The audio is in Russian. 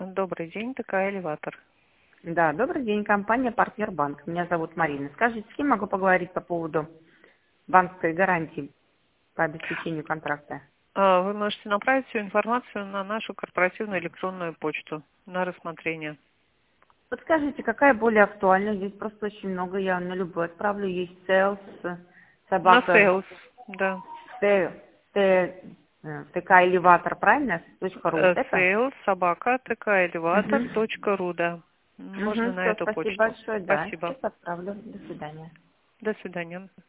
Добрый день, такая элеватор. Да, добрый день, компания «Партнер Банк». Меня зовут Марина. Скажите, с кем могу поговорить по поводу банковской гарантии по обеспечению контракта? Вы можете направить всю информацию на нашу корпоративную электронную почту на рассмотрение. Подскажите, какая более актуальна? Здесь просто очень много, я на любую отправлю. Есть sales, На собака, sales, да. ТК элеватор, правильно? .ру, вот это? Sales, собака, Угу. tkelevator.ru, да. Можно на Все, эту спасибо почту. большое, да. Спасибо. Сейчас отправлю. До свидания. До свидания.